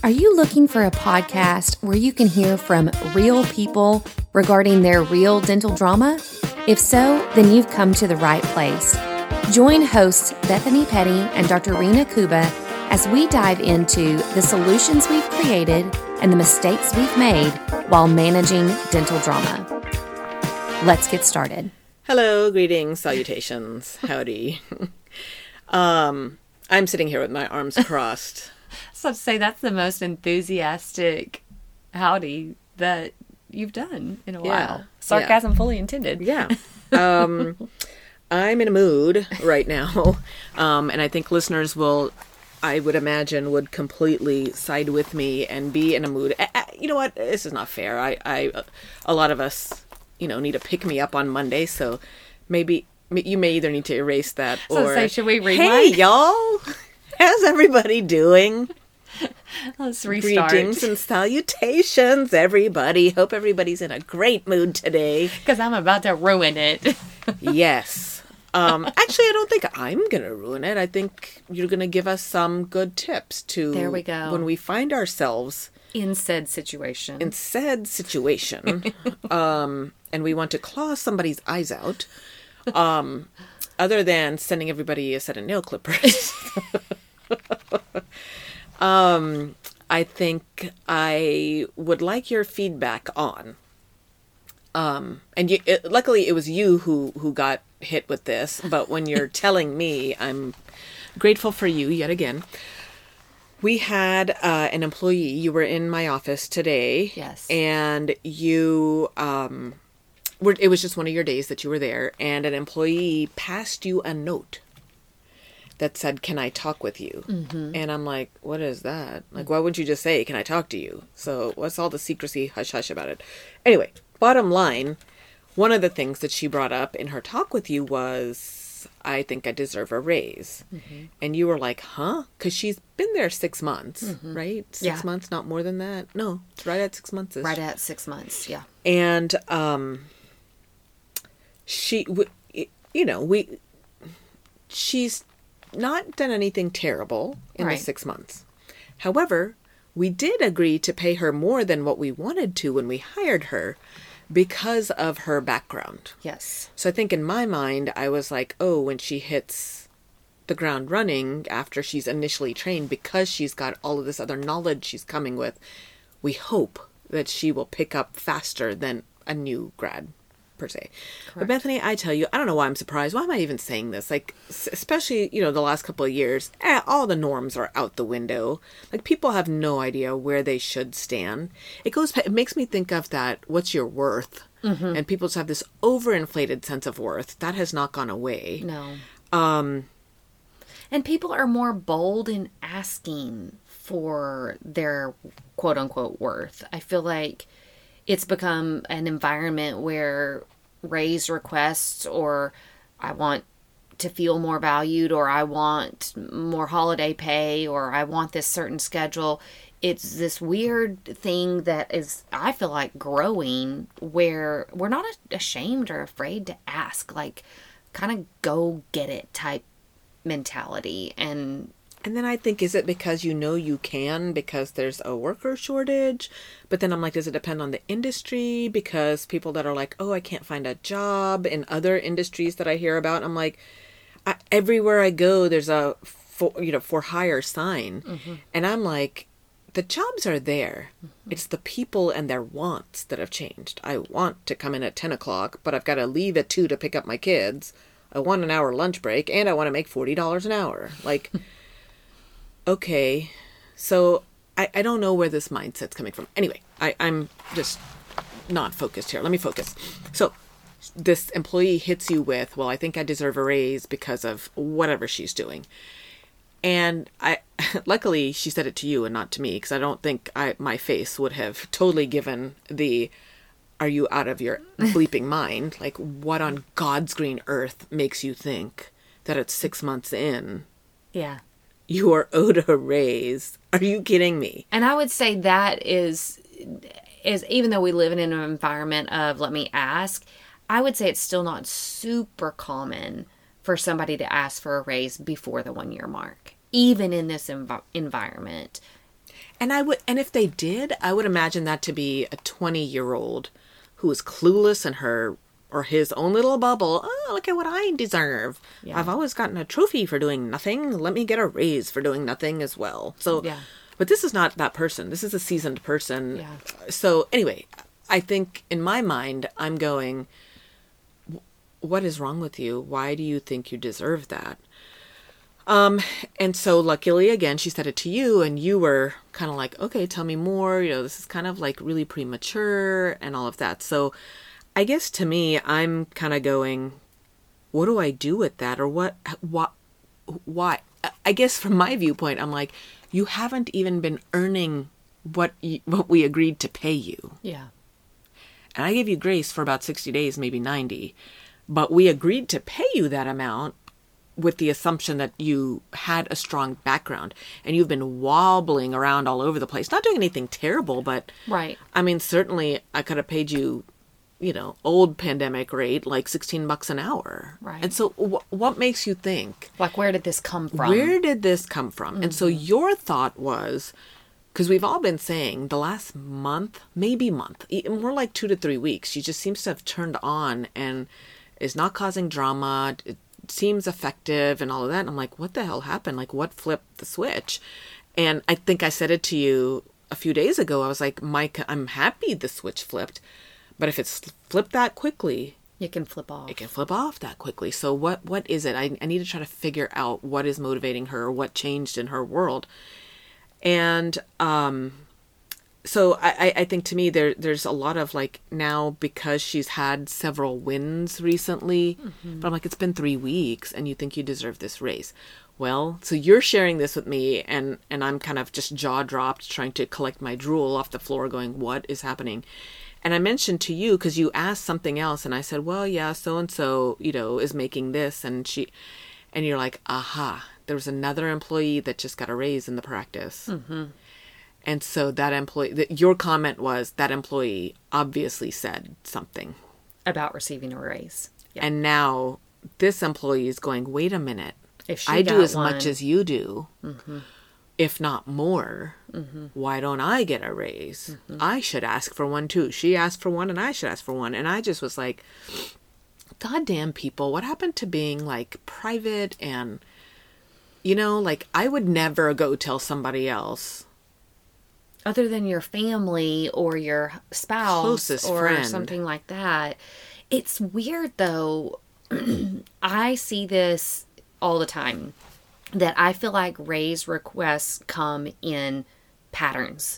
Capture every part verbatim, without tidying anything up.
Are you looking for a podcast where you can hear from real people regarding their real dental drama? If so, then you've come to the right place. Join hosts Bethany Petty and Doctor Rena Kuba as we dive into the solutions we've created and the mistakes we've made while managing dental drama. Let's get started. Hello, greetings, salutations, howdy. um, I'm sitting here with my arms crossed. So to say that's the most enthusiastic howdy that you've done in a Yeah, while. Sarcasm yeah. fully intended. Yeah. Um, I'm in a mood right now, um, and I think listeners will, I would imagine, would completely side with me and be in a mood. Uh, you know what? This is not fair. I, I, a lot of us, you know, need to pick me up on Monday, so maybe you may either need to erase that or... So say, should we rewind? Hey, y'all! How's everybody doing? Let's restart. Greetings and salutations, everybody. Hope everybody's in a great mood today. Because I'm about to ruin it. Yes. Um, actually, I don't think I'm going to ruin it. I think you're going to give us some good tips to... There we go. When we find ourselves... In said situation. In said situation. um, and we want to claw somebody's eyes out. Um, other than sending everybody a set of nail clippers. Um, I think I would like your feedback on, um, and you, it, luckily it was you who, who got hit with this, but when you're telling me, I'm grateful for you yet again. We had, uh, an employee, you were in my office today. Yes. And you, um, were, it was just one of your days that you were there, and an employee passed you a note that said, "Can I talk with you?" Mm-hmm. And I'm like, what is that? Like, why wouldn't you just say, "Can I talk to you?" So what's all the secrecy hush hush about it? Anyway, bottom line, one of the things that she brought up in her talk with you was, "I think I deserve a raise." Mm-hmm. And you were like, huh? Because she's been there six months, mm-hmm. right? Six yeah. months, not more than that. No, it's right at six months. Right at six months, yeah. And um, she, you know, we, she's not done anything terrible in right. the six months. However, we did agree to pay her more than what we wanted to when we hired her because of her background. Yes. So I think in my mind, I was like, oh, when she hits the ground running after she's initially trained, because she's got all of this other knowledge she's coming with, we hope that she will pick up faster than a new grad. Per se. Correct. But Bethany, I tell you, I don't know why I'm surprised. Why am I even saying this? Like, especially, you know, the last couple of years, eh, all the norms are out the window. Like, people have no idea where they should stand. It goes, it makes me think of that, what's your worth? Mm-hmm. And people just have this overinflated sense of worth. That has not gone away. No. Um, and people are more bold in asking for their quote unquote worth. I feel like it's become an environment where raise requests or I want to feel more valued or I want more holiday pay or I want this certain schedule. It's this weird thing that is, I feel like, growing where we're not ashamed or afraid to ask, like kind of go get it type mentality. And And then I think, is it because you know you can because there's a worker shortage? But then I'm like, does it depend on the industry? Because people that are like, oh, I can't find a job in other industries that I hear about. I'm like, I, everywhere I go, there's a for, you know, for hire sign. Mm-hmm. And I'm like, the jobs are there. Mm-hmm. It's the people and their wants that have changed. I want to come in at ten o'clock, but I've got to leave at two to pick up my kids. I want an hour lunch break and I want to make forty dollars an hour. Like... Okay, so I, I don't know where this mindset's coming from. Anyway, I, I'm just not focused here. Let me focus. So this employee hits you with, well, I think I deserve a raise because of whatever she's doing. And I, luckily she said it to you and not to me, because I don't think I, my face would have totally given the, are you out of your bleeping mind? Like, what on God's green earth makes you think that it's six months in? Yeah. You are owed a raise. Are you kidding me? And I would say that is, is even though we live in an environment of let me ask, I would say it's still not super common for somebody to ask for a raise before the one year mark, even in this env- environment. And I would, and if they did, I would imagine that to be a twenty-year-old who is clueless in her or his own little bubble. Oh, look at what I deserve. Yeah. I've always gotten a trophy for doing nothing. Let me get a raise for doing nothing as well. So, Yeah. but this is not that person. This is a seasoned person. Yeah. So anyway, I think in my mind, I'm going, what is wrong with you? Why do you think you deserve that? Um, and so luckily, again, she said it to you and you were kind of like, okay, tell me more. You know, this is kind of like really premature and all of that. So I guess to me, I'm kind of going, what do I do with that? Or what, what, why? I guess from my viewpoint, I'm like, you haven't even been earning what you, what we agreed to pay you. Yeah. And I gave you grace for about sixty days, maybe ninety, but we agreed to pay you that amount with the assumption that you had a strong background, and you've been wobbling around all over the place, not doing anything terrible, but Right. I mean, certainly I could have paid you, you know, old pandemic rate, like sixteen bucks an hour. Right. And so wh- what makes you think, Like, where did this come from? where did this come from? And so your thought was, because we've all been saying the last month, maybe month, e- more like two to three weeks, she just seems to have turned on and is not causing drama. It seems effective and all of that. And I'm like, what the hell happened? Like, what flipped the switch? And I think I said it to you a few days ago. I was like, Mike, I'm happy the switch flipped, but if it's flipped that quickly, It can flip off. it can flip off that quickly. So what, what is it? I, I need to try to figure out what is motivating her, what changed in her world. And, um, so I, I think to me, there, there's a lot of like now because she's had several wins recently, mm-hmm. but I'm like, it's been three weeks and you think you deserve this raise. Well, so you're sharing this with me and, and I'm kind of just jaw dropped trying to collect my drool off the floor going, what is happening? And I mentioned to you, because you asked something else and I said, well, yeah, so-and-so, you know, is making this. And she, and you're like, aha, there was another employee that just got a raise in the practice. Mm-hmm. And so that employee, that your comment was that employee obviously said something About receiving a raise. Yeah. and now this employee is going, wait a minute, If she I do got as one- much as you do, Mm-hmm. if not more. Mm-hmm. Why don't I get a raise? I should ask for one too. She asked for one and I should ask for one. And I just was like, goddamn people, what happened to being like private? And, you know, like I would never go tell somebody else. Other than your family or your spouse Closest or friend. something like that. It's weird though. I see this all the time, that I feel like raise requests come in patterns.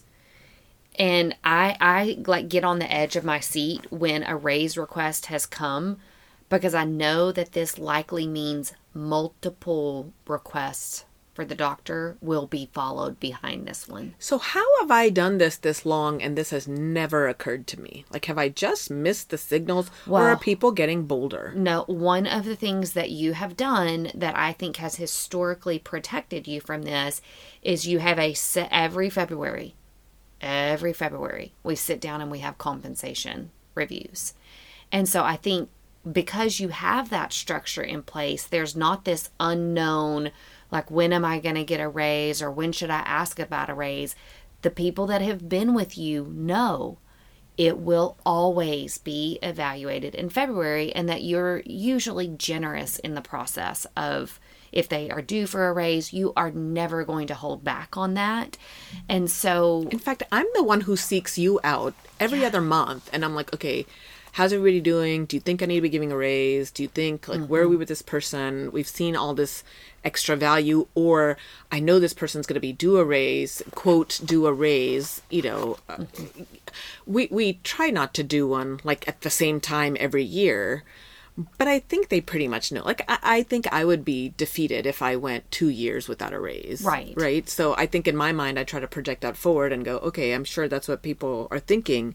And I I like get on the edge of my seat when a raise request has come, because I know that this likely means multiple requests for the doctor will be followed behind this one. So how have I done this this long and this has never occurred to me? Like, have I just missed the signals or Well- are people getting bolder? No, one of the things that you have done that I think has historically protected you from this is you have a set every February. Every February, we sit down and we have compensation reviews. And so I think because you have that structure in place, there's not this unknown, like, when am I going to get a raise or when should I ask about a raise? The people that have been with you know it will always be evaluated in February, and that you're usually generous in the process of, if they are due for a raise, you are never going to hold back on that. And so, In fact, I'm the one who seeks you out every other month. And I'm like, okay, how's everybody doing? Do you think I need to be giving a raise? Do you think, like, mm-hmm. where are we with this person? We've seen all this extra value, or I know this person's going to be due a raise, quote, do a raise, you know. Mm-hmm. We, we try not to do one, like, at the same time every year. But I think they pretty much know. Like, I, I think I would be defeated if I went two years without a raise. Right. Right? So I think in my mind, I try to project that forward and go, okay, I'm sure that's what people are thinking.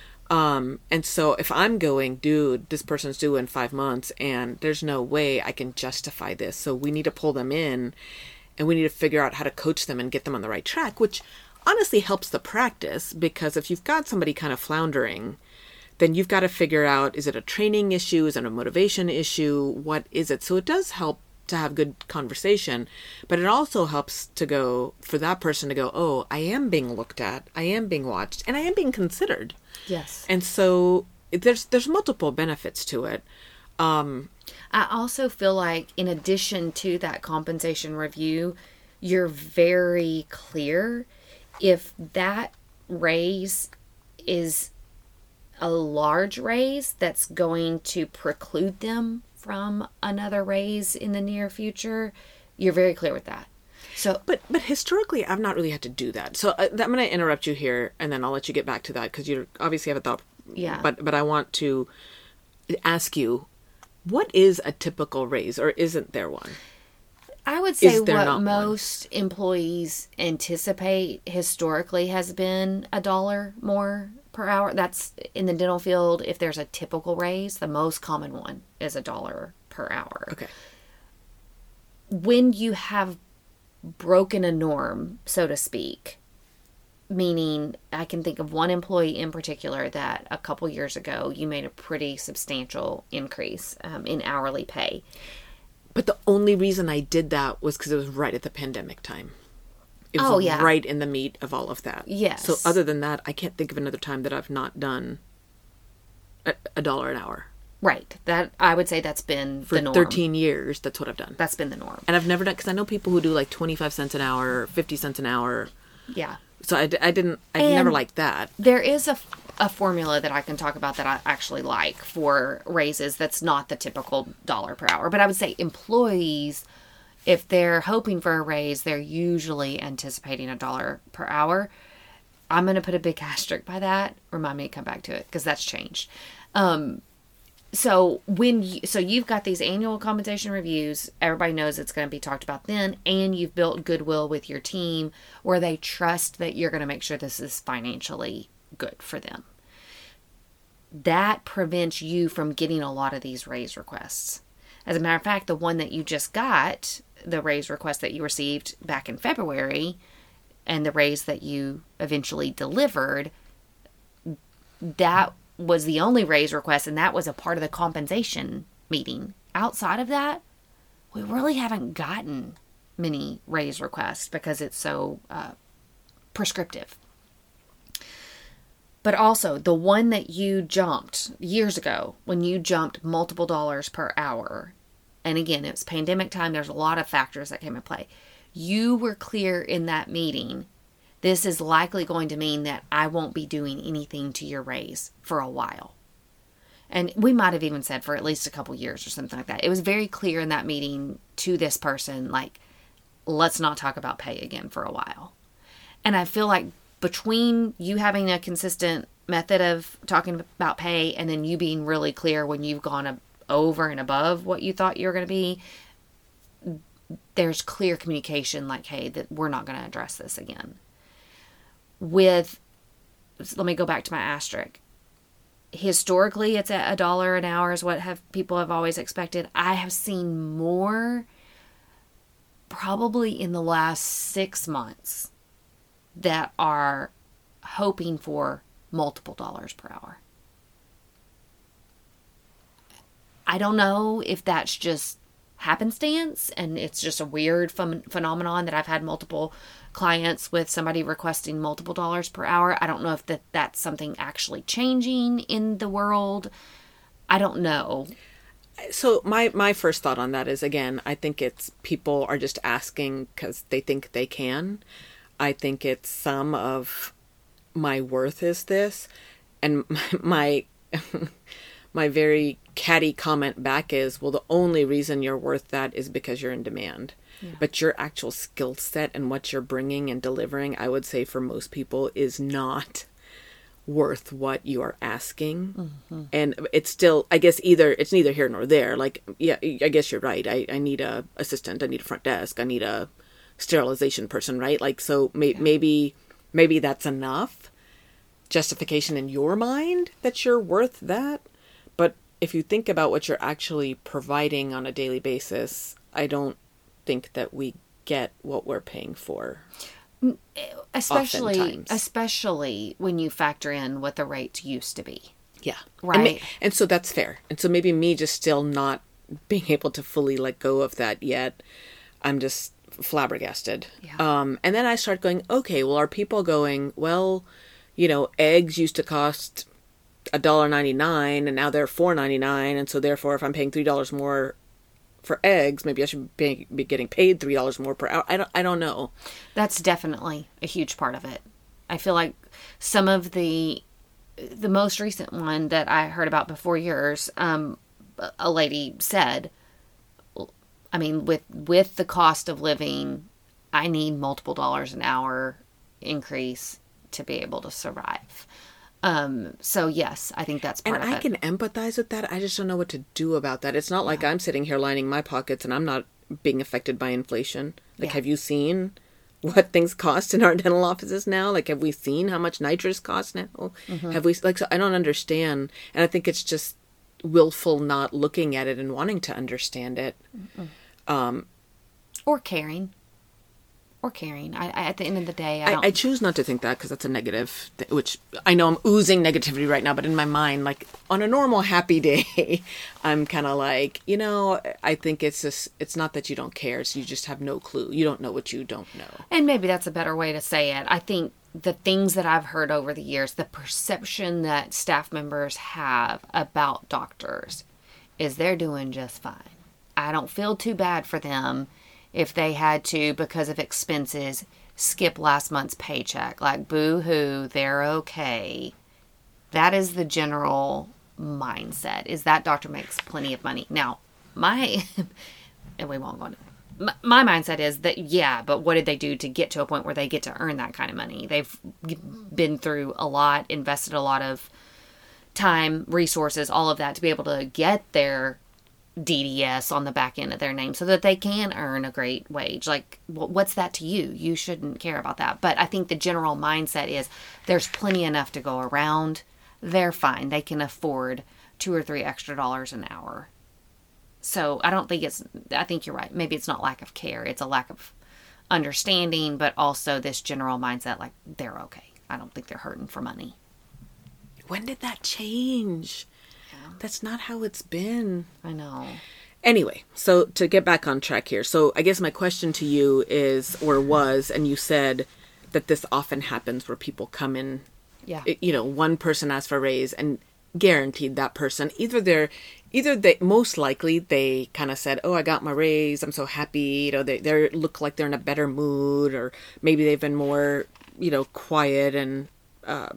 Um, and so if I'm going, dude, this person's due in five months and there's no way I can justify this. So we need to pull them in and we need to figure out how to coach them and get them on the right track, which honestly helps the practice, because if you've got somebody kind of floundering, then you've got to figure out, is it a training issue? Is it a motivation issue? What is it? So it does help to have good conversation, but it also helps to go for that person to go, oh, I am being looked at, I am being watched, and I am being considered. Yes. And so there's there's multiple benefits to it. Um, I also feel like in addition to that compensation review, you're very clear if that raise is a large raise that's going to preclude them from another raise in the near future. You're very clear with that. So, but but historically, I've not really had to do that. So uh, I'm going to interrupt you here, and then I'll let you get back to that because you obviously have a thought. Yeah. But but I want to ask you, what is a typical raise, or isn't there one? I would say Is there what not one? most employees anticipate historically has been a dollar more per hour. That's in the dental field. If there's a typical raise, the most common one is a dollar per hour. Okay. When you have broken a norm, so to speak, meaning I can think of one employee in particular that a couple years ago you made a pretty substantial increase um, in hourly pay. But the only reason I did that was because it was right at the pandemic time. It was Oh, yeah. right in the meat of all of that. Yes. So other than that, I can't think of another time that I've not done a, a dollar an hour. Right. That I would say that's been For the norm. thirteen years, that's what I've done. That's been the norm. And I've never done, because I know people who do like twenty-five cents an hour, fifty cents an hour. Yeah. So I, I didn't, I And never liked that. There is a, a formula that I can talk about that I actually like for raises that's not the typical dollar per hour. But I would say employees, if they're hoping for a raise, they're usually anticipating a dollar per hour. I'm going to put a big asterisk by that. Remind me to come back to it because that's changed. Um, so when you, so you've got these annual compensation reviews, everybody knows it's going to be talked about then, and you've built goodwill with your team where they trust that you're going to make sure this is financially good for them. That prevents you from getting a lot of these raise requests. As a matter of fact, the one that you just got, the raise request that you received back in February, and the raise that you eventually delivered, that was the only raise request, and that was a part of the compensation meeting. Outside of that, we really haven't gotten many raise requests because it's so uh, prescriptive. But also, the one that you jumped years ago, when you jumped multiple dollars per hour, and again, it was pandemic time, there's a lot of factors that came into play. You were clear in that meeting, this is likely going to mean that I won't be doing anything to your raise for a while. And we might have even said for at least a couple years or something like that. It was very clear in that meeting to this person, like, let's not talk about pay again for a while. And I feel like between you having a consistent method of talking about pay and then you being really clear when you've gone over and above what you thought you were going to be, there's clear communication like, hey, that we're not going to address this again. With, let me go back to my asterisk. Historically, it's at a dollar an hour is what have people have always expected. I have seen more probably in the last six months that are hoping for multiple dollars per hour. I don't know if that's just happenstance and it's just a weird ph- phenomenon that I've had multiple clients with somebody requesting multiple dollars per hour. I don't know if that that's something actually changing in the world. I don't know. So my, my first thought on that is, again, I think it's people are just asking because they think they can. I think it's some of my worth is this. And my my very catty comment back is, well, the only reason you're worth that is because you're in demand. Yeah. But your actual skill set and what you're bringing and delivering, I would say for most people, is not worth what you are asking. Mm-hmm. And it's still, I guess, either it's neither here nor there. Like, yeah, I guess you're right. I, I need a assistant. I need a front desk. I need a sterilization person, right? Like, so may, yeah. maybe maybe that's enough justification in your mind that you're worth that. But if you think about what you're actually providing on a daily basis, I don't think that we get what we're paying for. Especially, oftentimes. especially when you factor in what the rates used to be. Yeah. Right. And, ma- and so that's fair. And so maybe me just still not being able to fully let go of that yet. I'm just flabbergasted. Yeah. Um, and then I start going, okay, well, are people going, well, you know, eggs used to cost a dollar ninety nine, and now they're four ninety nine, and so therefore, if I'm paying three dollars more for eggs, maybe I should be, be getting paid three dollars more per hour. I don't, I don't know. That's definitely a huge part of it. I feel like some of the the most recent one that I heard about before yours, um, a lady said, I mean, with with the cost of living, I need multiple dollars an hour increase to be able to survive. Um, so yes, I think that's part and of I it. can empathize with that. I just don't know what to do about that. It's not like I'm sitting here lining my pockets and I'm not being affected by inflation. Like, Yeah. have you seen what things cost in our dental offices now? Like, have we seen how much nitrous costs now? Mm-hmm. Have we, like, so I don't understand. And I think it's just willful not looking at it and wanting to understand it. Um, Or caring. Or caring. I, I, at the end of the day, I don't... I, I choose not to think that because that's a negative, th- which I know I'm oozing negativity right now, but in my mind, like on a normal happy day, I'm kind of like, you know, I think it's just, it's not that you don't care. It's you just have no clue. You don't know what you don't know. And maybe that's a better way to say it. I think the things that I've heard over the years, the perception that staff members have about doctors is they're doing just fine. I don't feel too bad for them if they had to, because of expenses, skip last month's paycheck. Like, boo-hoo, they're okay. That is the general mindset, is that doctor makes plenty of money. Now, my, and we won't go into, my, my mindset is that, yeah, but what did they do to get to a point where they get to earn that kind of money? They've been through a lot, invested a lot of time, resources, all of that to be able to get their D D S on the back end of their name so that they can earn a great wage. Like, what's that to you? You shouldn't care about that. But I think the general mindset is there's plenty enough to go around. They're fine. They can afford two or three extra dollars an hour. So I don't think it's, I think you're right. Maybe it's not lack of care. It's a lack of understanding, but also this general mindset, like, they're okay. I don't think they're hurting for money. When did that change? That's not how it's been. I know. Anyway, so to get back on track here. So I guess my question to you is, or was, and you said that this often happens where people come in, Yeah. you know, one person asks for a raise and guaranteed that person, either they're, either they, most likely they kind of said, oh, I got my raise, I'm so happy, you know, they they look like they're in a better mood, or maybe they've been more, you know, quiet and uh,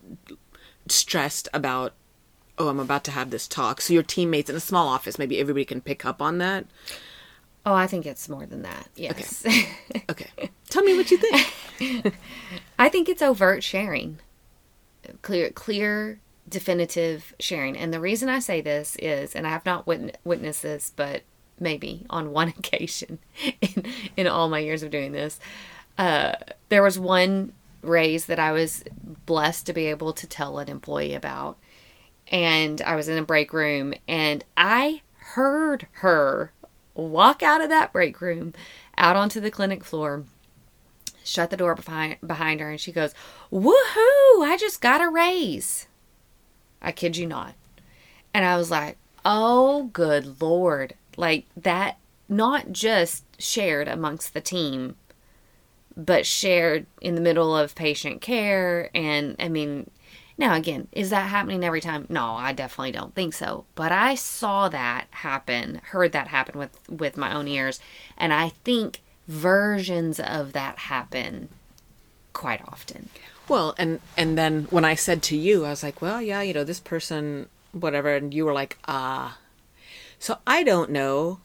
stressed about, oh, I'm about to have this talk. So your teammates in a small office, maybe everybody can pick up on that. Oh, I think it's more than that. Yes. Okay. Okay. Tell me what you think. I think it's overt sharing. Clear, clear, definitive sharing. And the reason I say this is, and I have not wit- witnessed this, but maybe on one occasion in, in all my years of doing this, uh, there was one raise that I was blessed to be able to tell an employee about. And I was in a break room, and I heard her walk out of that break room, out onto the clinic floor, shut the door behind, behind her, and she goes, woohoo, I just got a raise. I kid you not. And I was like, oh, good Lord. Like, that, not just shared amongst the team, but shared in the middle of patient care. And, I mean, now, again, is that happening every time? No, I definitely don't think so. But I saw that happen, heard that happen with, with my own ears. And I think versions of that happen quite often. Well, and, and then when I said to you, I was like, well, yeah, you know, this person, whatever. And you were like, ah. So I don't know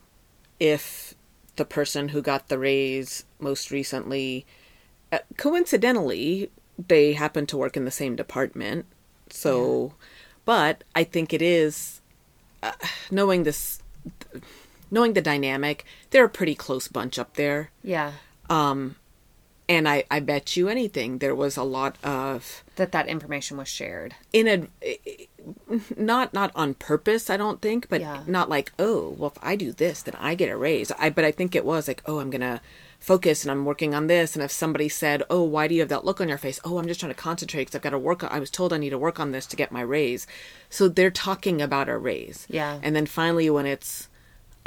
if the person who got the raise most recently, uh, coincidentally, they happen to work in the same department. So, yeah. But I think it is, uh, knowing this, knowing the dynamic, they're a pretty close bunch up there. Yeah. Um, and I, I bet you anything, there was a lot of... That that information was shared. In a, not, not on purpose, I don't think, but yeah. Not like, oh, well, if I do this, then I get a raise. I, but I think it was like, oh, I'm going to focus and I'm working on this. And if somebody said, oh, why do you have that look on your face? Oh, I'm just trying to concentrate because I've got to work on, I was told I need to work on this to get my raise. So they're talking about a raise. Yeah. And then finally when it's,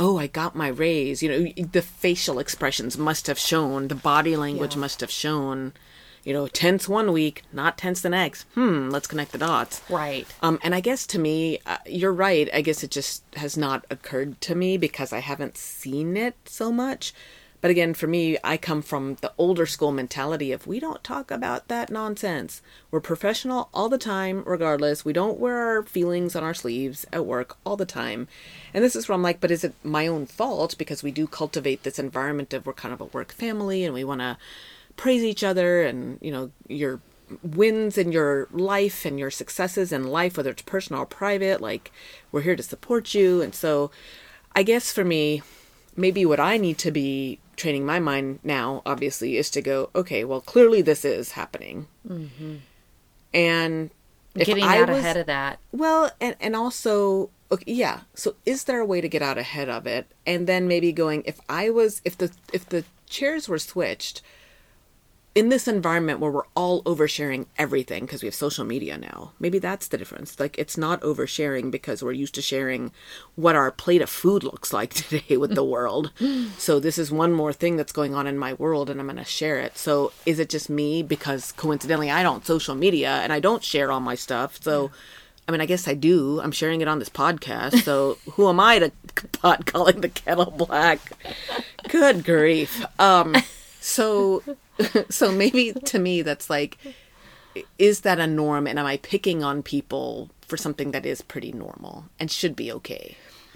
oh, I got my raise. You know, the facial expressions must have shown, the body language Yeah. must have shown, you know, tense one week, not tense the next. Hmm, let's connect the dots. Right. Um, and I guess to me, uh, you're right. I guess it just has not occurred to me because I haven't seen it so much. But again, for me, I come from the older school mentality of we don't talk about that nonsense. We're professional all the time, regardless. We don't wear our feelings on our sleeves at work all the time. And this is where I'm like, but is it my own fault? Because we do cultivate this environment of we're kind of a work family and we want to praise each other and, you know, your wins in your life and your successes in life, whether it's personal or private, like we're here to support you. And so I guess for me, maybe what I need to be training my mind now, obviously, is to go, okay, well, clearly this is happening. Mm-hmm. And if Getting I out was, ahead of that. well, and, and also, okay, yeah. So is there a way to get out ahead of it? And then maybe going, if I was, if the, if the chairs were switched in this environment where we're all oversharing everything because we have social media now, maybe that's the difference. Like, it's not oversharing because we're used to sharing what our plate of food looks like today with the world. So this is one more thing that's going on in my world and I'm going to share it. So is it just me because coincidentally I don't social media and I don't share all my stuff? So, yeah. I mean, I guess I do. I'm sharing it on this podcast. So who am I to pot calling the kettle black? Good grief. Um, so... So maybe to me that's like, is that a norm and am I picking on people for something that is pretty normal and should be okay?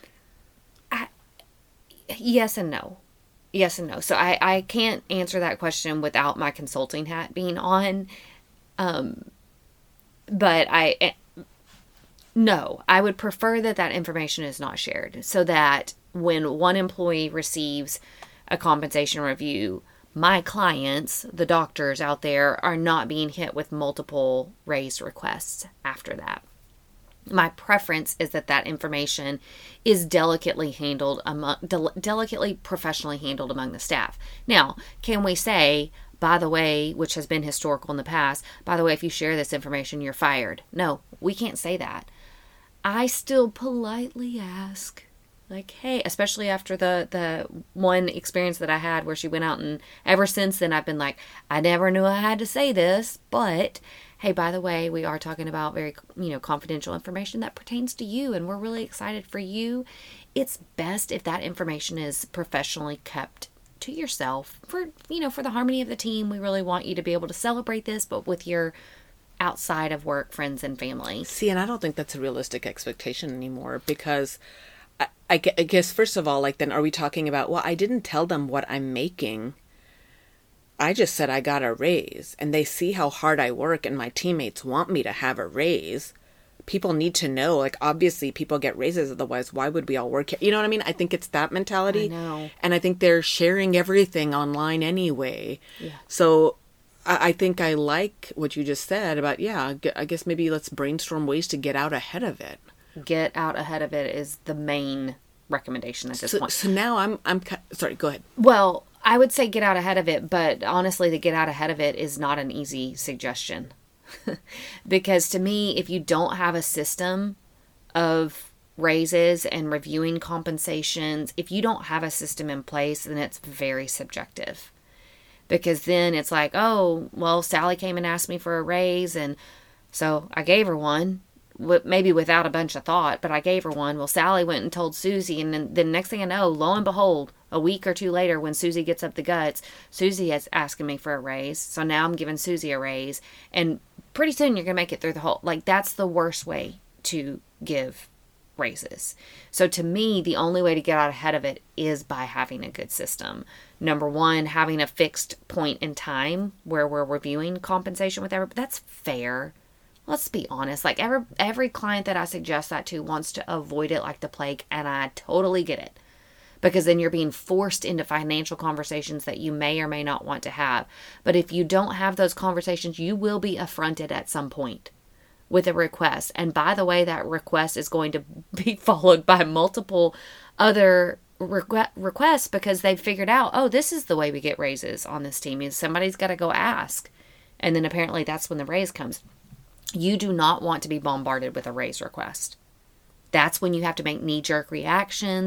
I, yes and no. Yes and no. So I, I can't answer that question without my consulting hat being on. Um, but I, no, I would prefer that that information is not shared so that when one employee receives a compensation review, my clients, the doctors out there, are not being hit with multiple raise requests after that. My preference is that that information is delicately handled among, del- delicately professionally handled among the staff. Now, can we say, by the way, which has been historical in the past, by the way, if you share this information, you're fired? No, we can't say that. I still politely ask, like, hey, especially after the, the one experience that I had where she went out, and ever since then I've been like, I never knew I had to say this, but hey, by the way, we are talking about very, you know, confidential information that pertains to you, and we're really excited for you. It's best if that information is professionally kept to yourself for, you know, for the harmony of the team. We really want you to be able to celebrate this, but with your outside of work friends and family. See, and I don't think that's a realistic expectation anymore because I, I guess, first of all, like, then are we talking about, well, I didn't tell them what I'm making. I just said I got a raise and they see how hard I work and my teammates want me to have a raise. People need to know, like, obviously people get raises. Otherwise, why would we all work here? You know what I mean? I think it's that mentality. I know. And I think they're sharing everything online anyway. Yeah. So I, I think I like what you just said about, yeah, I guess maybe let's brainstorm ways to get out ahead of it. Get out ahead of it is the main recommendation at this so, point. So now I'm, I'm, sorry, go ahead. Well, I would say get out ahead of it, but honestly, the get out ahead of it is not an easy suggestion. Because to me, if you don't have a system of raises and reviewing compensations, if you don't have a system in place, then it's very subjective. Because then it's like, oh, well, Sally came and asked me for a raise, and so I gave her one. Maybe without a bunch of thought, but I gave her one. Well, Sally went and told Susie, and then the next thing I know, lo and behold, a week or two later, when Susie gets up the guts, Susie is asking me for a raise. So now I'm giving Susie a raise, and pretty soon you're going to make it through the whole, like, that's the worst way to give raises. So to me, the only way to get out ahead of it is by having a good system. Number one, having a fixed point in time where we're reviewing compensation with everybody. That's fair. Let's be honest, like every, every client that I suggest that to wants to avoid it like the plague, and I totally get it. Because then you're being forced into financial conversations that you may or may not want to have. But if you don't have those conversations, you will be affronted at some point with a request. And by the way, that request is going to be followed by multiple other requ- requests because they've figured out, oh, this is the way we get raises on this team. Is somebody's got to go ask. And then apparently that's when the raise comes. You do not want to be bombarded with a raise request. That's when you have to make knee-jerk reactions,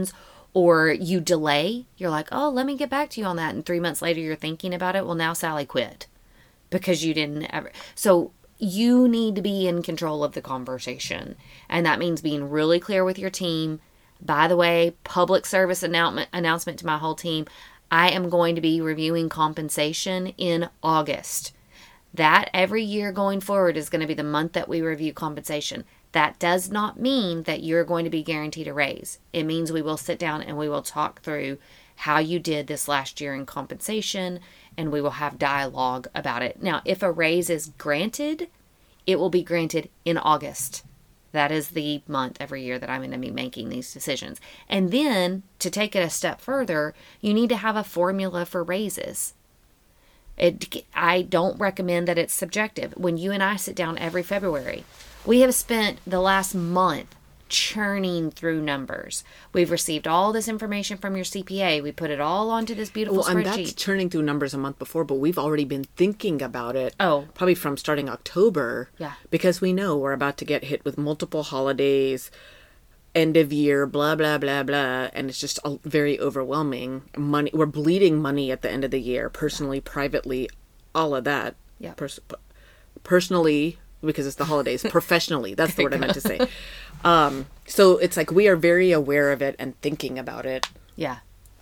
Or you delay, you're like, oh, let me get back to you on that. And three months later, you're thinking about it. Well, now Sally quit because you didn't ever. So you need to be in control of the conversation. And that means being really clear with your team. By the way, public service announcement announcement to my whole team. I am going to be reviewing compensation in August. That every year going forward is going to be the month that we review compensation. That does not mean that you're going to be guaranteed a raise. It means we will sit down and we will talk through how you did this last year in compensation, and we will have dialogue about it. Now, if a raise is granted, it will be granted in August. That is the month every year that I'm going to be making these decisions. And then, to take it a step further, you need to have a formula for raises. It, I don't recommend that it's subjective. When you and I sit down every February, we have spent the last month churning through numbers. We've received all this information from your C P A. We put it all onto this beautiful well, spreadsheet. And that's churning through numbers a month before, but we've already been thinking about it. Oh. Probably from starting October. Yeah. Because we know we're about to get hit with multiple holidays, end of year, blah, blah, blah, blah. And it's just a, very overwhelming. Money. We're bleeding money at the end of the year, personally, yeah. privately, all of that. Yeah. Pers- personally, because it's the holidays, professionally. That's the word I meant to say. Um, so it's like we are very aware of it and thinking about it. Yeah.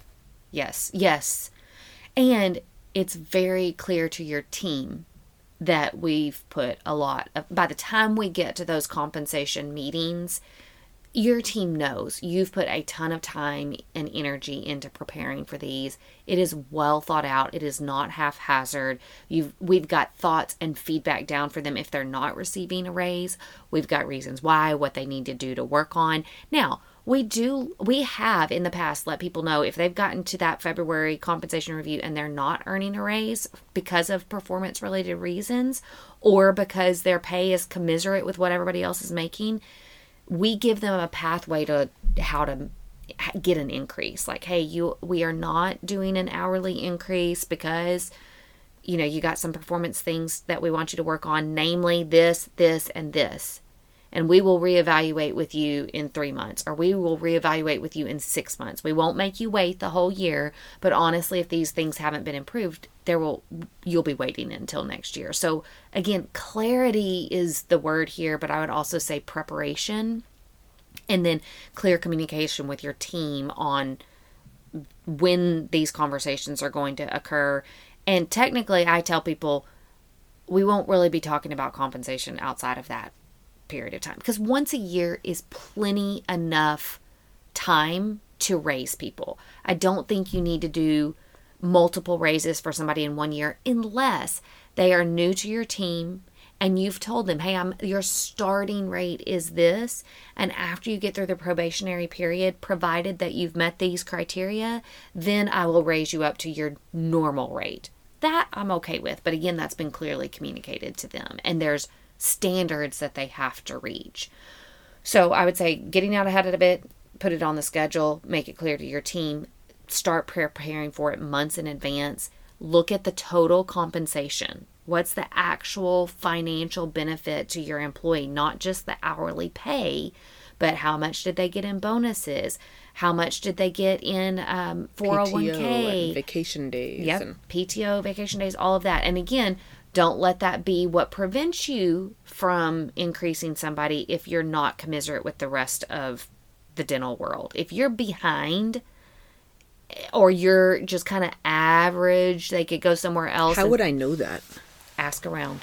Yes. Yes. And it's very clear to your team that we've put a lot of, by the time we get to those compensation meetings, your team knows you've put a ton of time and energy into preparing for these. It is well thought out. It is not haphazard. You've, we've got thoughts and feedback down for them if they're not receiving a raise. We've got reasons why, what they need to do to work on. Now, we do, we have in the past let people know if they've gotten to that February compensation review and they're not earning a raise because of performance related reasons or because their pay is commensurate with what everybody else is making. We give them a pathway to how to get an increase. Like, hey, you, we are not doing an hourly increase because, you know, you got some performance things that we want you to work on, namely this, this, and this. And we will reevaluate with you in three months, or we will reevaluate with you in six months. We won't make you wait the whole year, but honestly, if these things haven't been improved, there will you'll be waiting until next year. So again, clarity is the word here, but I would also say preparation, and then clear communication with your team on when these conversations are going to occur. And technically, I tell people we won't really be talking about compensation outside of that period of time, because once a year is plenty enough time to raise people. I don't think you need to do multiple raises for somebody in one year unless they are new to your team and you've told them, hey, I'm your starting rate is this, and after you get through the probationary period, provided that you've met these criteria, then I will raise you up to your normal rate. That I'm okay with, but again, that's been clearly communicated to them, and there's standards that they have to reach. So I would say getting out ahead of it a bit, put it on the schedule, make it clear to your team, start preparing for it months in advance. Look at the total compensation. What's the actual financial benefit to your employee? Not just the hourly pay, but how much did they get in bonuses? How much did they get in um, four oh one k? P T O and vacation days. Yep, and... P T O, vacation days, all of that. And again, don't let that be what prevents you from increasing somebody if you're not commensurate with the rest of the dental world. If you're behind or you're just kind of average, they could go somewhere else. How would I know that? Ask around.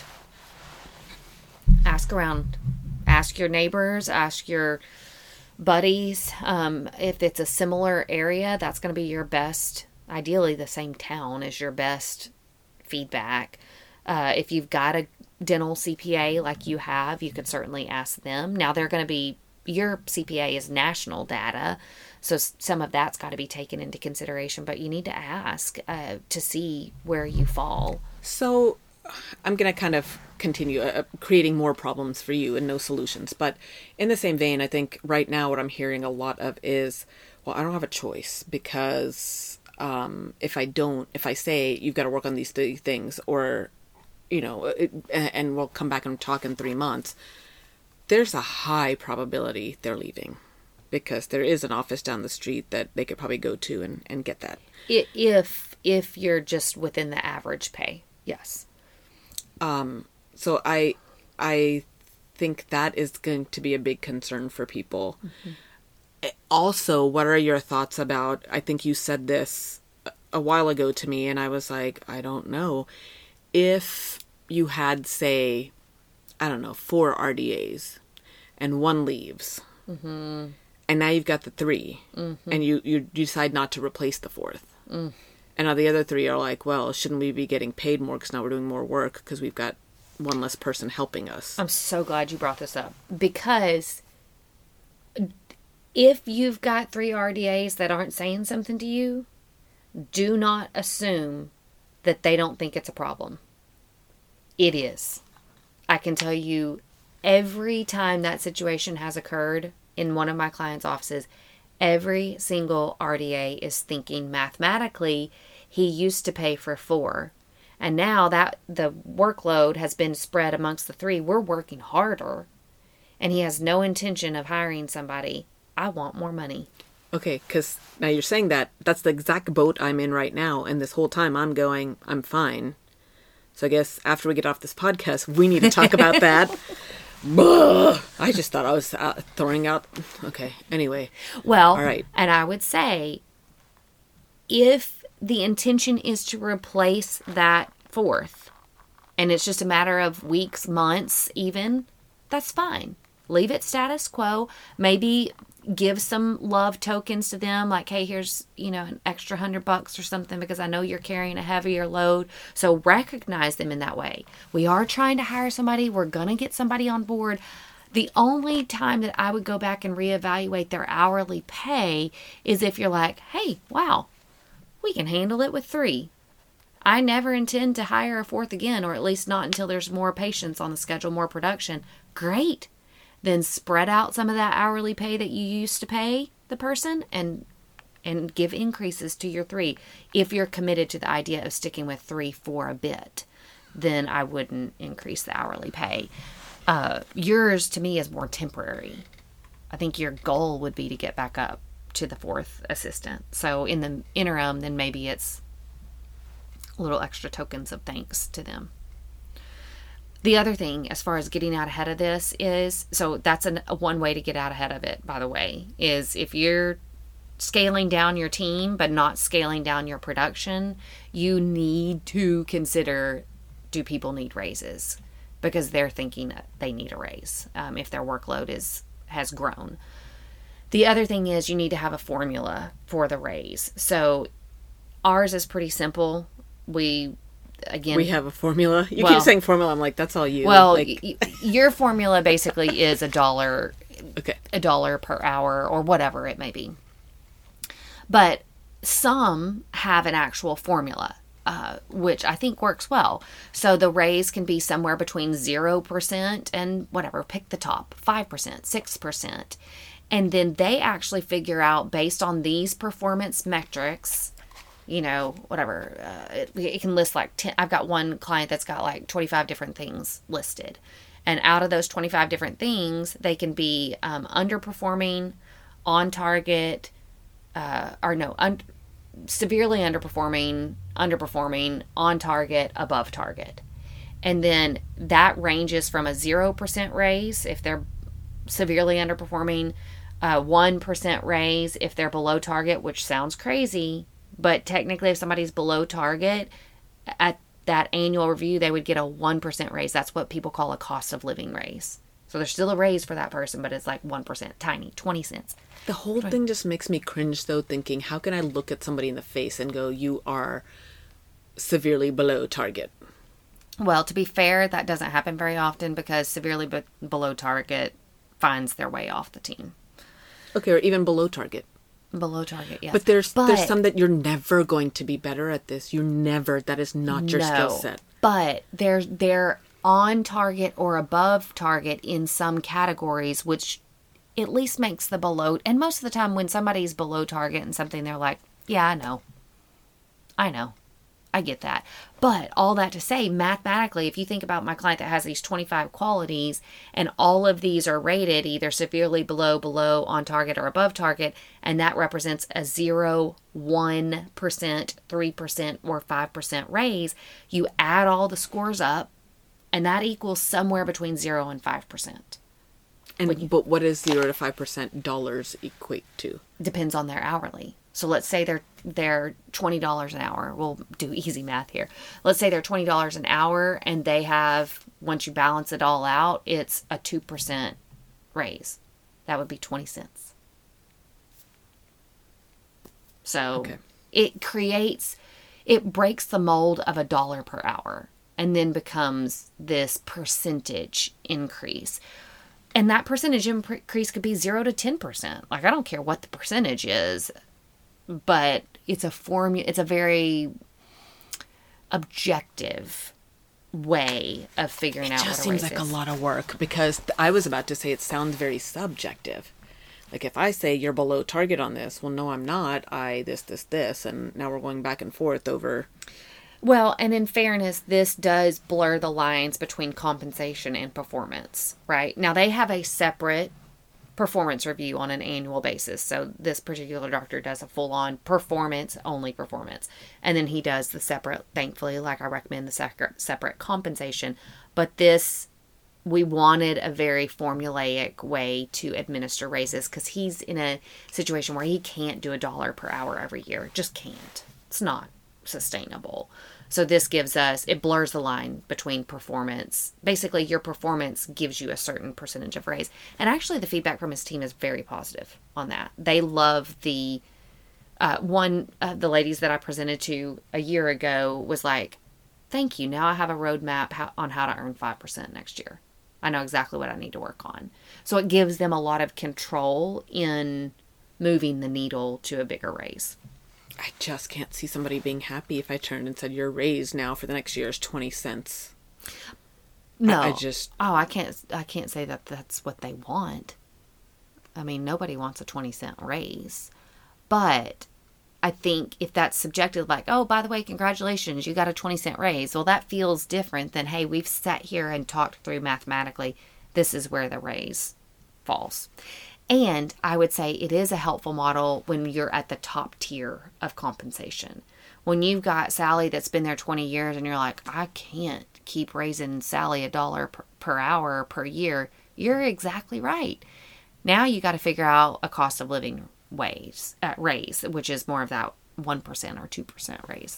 Ask around. Ask your neighbors. Ask your buddies. Um, if it's a similar area, that's going to be your best, ideally the same town is your best feedback. Uh, if you've got a dental C P A like you have, you could certainly ask them. Now they're going to be, your C P A is national data, so some of that's got to be taken into consideration, but you need to ask uh, to see where you fall. So I'm going to kind of continue uh, creating more problems for you and no solutions. But in the same vein, I think right now what I'm hearing a lot of is, well, I don't have a choice because um, if I don't, if I say you've got to work on these three things, or you know, it, and we'll come back and talk in three months, there's a high probability they're leaving because there is an office down the street that they could probably go to and, and get that. If if you're just within the average pay, yes. Um. So I I think that is going to be a big concern for people. Mm-hmm. Also, what are your thoughts about? I think you said this a while ago to me, and I was like, I don't know. If you had, say, I don't know, four R D As, and one leaves, mm-hmm. and now you've got the three, mm-hmm. and you, you decide not to replace the fourth. Mm. And now the other three are like, well, shouldn't we be getting paid more because now we're doing more work because we've got one less person helping us? I'm so glad you brought this up, because if you've got three R D As that aren't saying something to you, do not assume that they don't think it's a problem. It is. I can tell you, every time that situation has occurred in one of my clients' offices, every single R D A is thinking mathematically, he used to pay for four. And now that the workload has been spread amongst the three, we're working harder. And he has no intention of hiring somebody. I want more money. Okay, because now you're saying that, that's the exact boat I'm in right now. And this whole time I'm going, I'm fine. So I guess after we get off this podcast, we need to talk about that. I just thought I was uh, throwing out. Okay, anyway. Well, all right. And I would say, if the intention is to replace that fourth, and it's just a matter of weeks, months even, that's fine. Leave it status quo. Maybe give some love tokens to them, like, hey, here's, you know, an extra hundred bucks or something because I know you're carrying a heavier load. So recognize them in that way. We are trying to hire somebody. We're going to get somebody on board. The only time that I would go back and reevaluate their hourly pay is if you're like, hey, wow, we can handle it with three. I never intend to hire a fourth again, or at least not until there's more patients on the schedule, more production. Great. Then spread out some of that hourly pay that you used to pay the person and and give increases to your three. If you're committed to the idea of sticking with three for a bit, then I wouldn't increase the hourly pay. Uh, yours, to me, is more temporary. I think your goal would be to get back up to the fourth assistant. So in the interim, then maybe it's little extra tokens of thanks to them. The other thing, as far as getting out ahead of this, is, so that's an, a one way to get out ahead of it, by the way, is if you're scaling down your team but not scaling down your production, you need to consider, do people need raises? Because they're thinking that they need a raise um, if their workload is has grown. The other thing is you need to have a formula for the raise. So ours is pretty simple. We... Again, we have a formula. You well, keep saying formula. I'm like, that's all you. Well, like, y- your formula basically is a dollar, okay, a dollar per hour or whatever it may be. But some have an actual formula, uh, which I think works well. So the raise can be somewhere between zero percent and whatever, pick the top, five percent, six percent. And then they actually figure out, based on these performance metrics, you know, whatever, uh, it, it can list like ten. I've got one client that's got like twenty-five different things listed. And out of those twenty-five different things, they can be um, underperforming, on target, uh, or no, un- severely underperforming, underperforming, on target, above target. And then that ranges from a zero percent raise if they're severely underperforming, uh, one percent raise if they're below target, which sounds crazy. But technically, if somebody's below target, at that annual review, they would get a one percent raise. That's what people call a cost of living raise. So there's still a raise for that person, but it's like one percent, tiny, twenty cents. The whole thing just makes me cringe, though, thinking, how can I look at somebody in the face and go, you are severely below target? Well, to be fair, that doesn't happen very often because severely be- below target finds their way off the team. Okay, or even below target. Below target, yes. But there's but, there's some that you're never going to be better at this. You're never. That is not your no, skill set. But they're, they're on target or above target in some categories, which at least makes the below. And most of the time when somebody's below target and something, they're like, yeah, I know. I know. I get that. But all that to say, mathematically, if you think about my client that has these twenty-five qualities and all of these are rated either severely below, below, on target, or above target, and that represents a zero, one percent, three percent, or five percent raise, you add all the scores up, and that equals somewhere between zero and five percent. And you, but what does zero to five percent dollars equate to? Depends on their hourly. So let's say they're they're twenty dollars an hour. We'll do easy math here. Let's say they're twenty dollars an hour and they have, once you balance it all out, it's a two percent raise. That would be twenty cents. So okay. It creates, it breaks the mold of a dollar per hour and then becomes this percentage increase. And that percentage increase could be zero to ten percent. Like, I don't care what the percentage is. But it's a formula, it's a very objective way of figuring out what a raise is. It just seems like a lot of work, because I was about to say it sounds very subjective. Like, if I say you're below target on this, well, no, I'm not. I this, this, this, and now we're going back and forth over. Well, and in fairness, this does blur the lines between compensation and performance, right? Now, they have a separate performance review on an annual basis. So this particular doctor does a full-on performance, only performance. And then he does the separate, thankfully, like I recommend the separate, separate compensation. But this, we wanted a very formulaic way to administer raises because he's in a situation where he can't do a dollar per hour every year. Just can't. It's not sustainable. So this gives us, it blurs the line between performance. Basically, your performance gives you a certain percentage of raise. And actually, the feedback from his team is very positive on that. They love the, uh, one of the ladies that I presented to a year ago was like, thank you. Now I have a roadmap how, on how to earn five percent next year. I know exactly what I need to work on. So it gives them a lot of control in moving the needle to a bigger raise. I just can't see somebody being happy if I turned and said your raise now for the next year is twenty cents. No, I, I just oh, I can't. I can't say that that's what they want. I mean, nobody wants a twenty cent raise, but I think if that's subjective, like, oh, by the way, congratulations, you got a twenty cent raise. Well, that feels different than, hey, we've sat here and talked through mathematically. This is where the raise falls. And I would say it is a helpful model when you're at the top tier of compensation. When you've got Sally that's been there twenty years and you're like, I can't keep raising Sally a dollar per, per hour per year. You're exactly right. Now you got to figure out a cost of living ways, uh, raise, which is more of that one percent or two percent raise.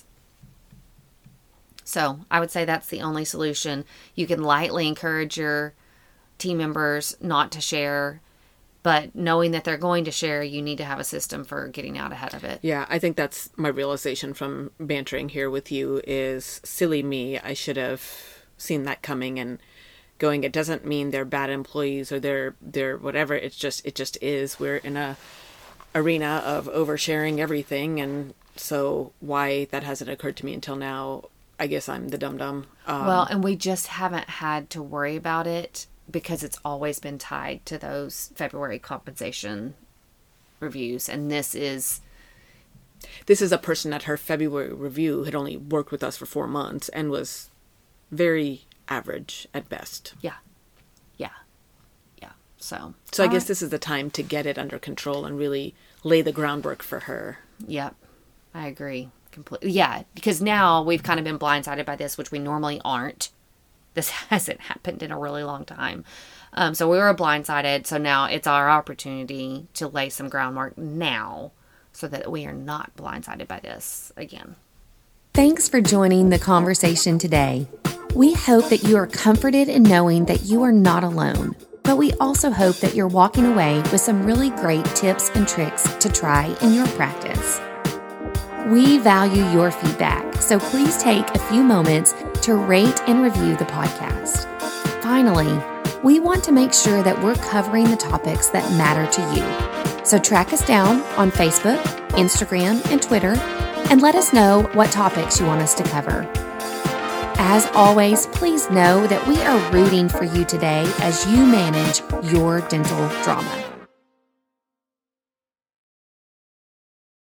So I would say that's the only solution. You can lightly encourage your team members not to share. But knowing that they're going to share, you need to have a system for getting out ahead of it. Yeah, I think that's my realization from bantering here with you is silly me. I should have seen that coming and going, it doesn't mean they're bad employees or they're they're whatever. It's just it just is. We're in a arena of oversharing everything, and so why that hasn't occurred to me until now, I guess I'm the dum-dum. Um, well, and we just haven't had to worry about it because it's always been tied to those February compensation reviews. And this is... This is a person at her February review had only worked with us for four months and was very average at best. Yeah. Yeah. Yeah. So... So I guess right. This is the time to get it under control and really lay the groundwork for her. Yep. I agree. Completely. Yeah. Because now we've kind of been blindsided by this, which we normally aren't. This hasn't happened in a really long time. Um, so we were blindsided. So now it's our opportunity to lay some groundwork now so that we are not blindsided by this again. Thanks for joining the conversation today. We hope that you are comforted in knowing that you are not alone. But we also hope that you're walking away with some really great tips and tricks to try in your practice. We value your feedback, so please take a few moments to rate and review the podcast. Finally, we want to make sure that we're covering the topics that matter to you. So track us down on Facebook, Instagram, and Twitter, and let us know what topics you want us to cover. As always, please know that we are rooting for you today as you manage your dental drama.